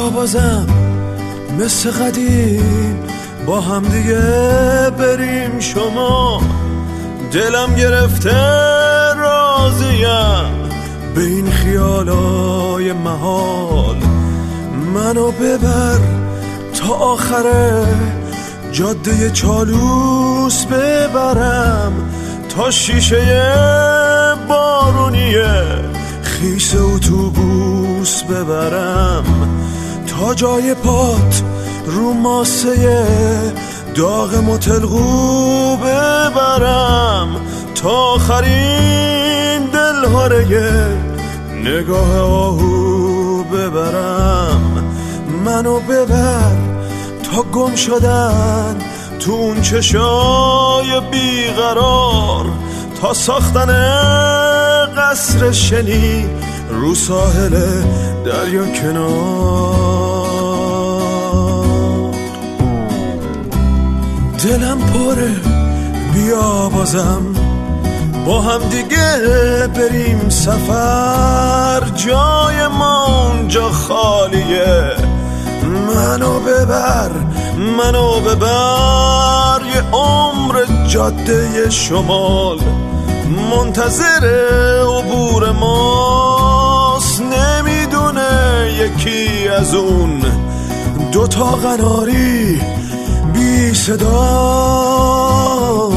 بازم مثل قدیم با هم دیگه بریم شما. دلم گرفته راضیم به این خیالای محال. منو ببر تا آخره جاده چالوس ببرم، تا شیشه بارونیه خیس اتوبوس ببرم، تا جای پات رو ماسه داغ متلقو ببرم، تا آخرین دلهاره نگاه آهو ببرم. منو ببر تا گم شدن تو اون چشای بیقرار، تا ساختن قصر شنی رو ساحل دریا کنار. دلم پره بیا بازم با هم دیگه بریم سفر، جای ما اونجا خالیه. منو ببر یه عمر جاده شمال منتظر عبور ماست. نمیدونه یکی از اون دوتا قناری بی صداست.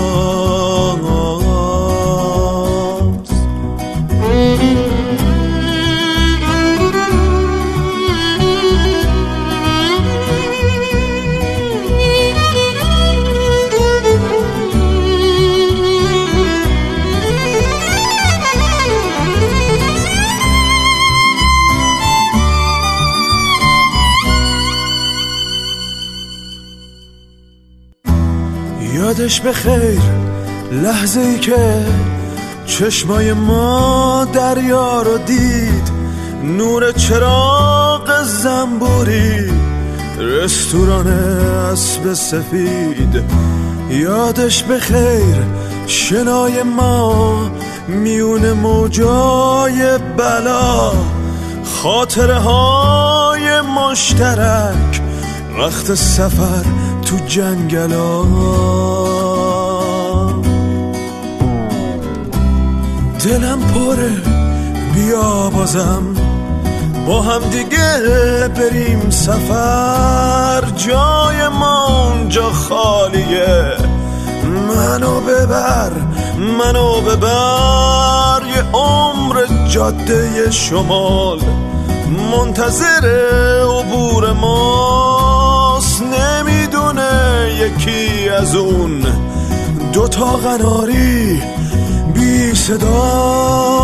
یادش بخیر لحظه ای که چشمای ما دریا رو دید، نور چراغ زنبوری رستوران اسب سفید. یادش بخیر شنای ما میون موجای بلا، خاطره های مشترک وقت سفر تو جنگلا. دلم پره بیا بازم با هم دیگه بریم سفر، جای ما اونجا خالیه. منو ببر یه عمر جاده شمال منتظر عبور ماست. نمیدونه یکی از اون دوتا قناری بی صدا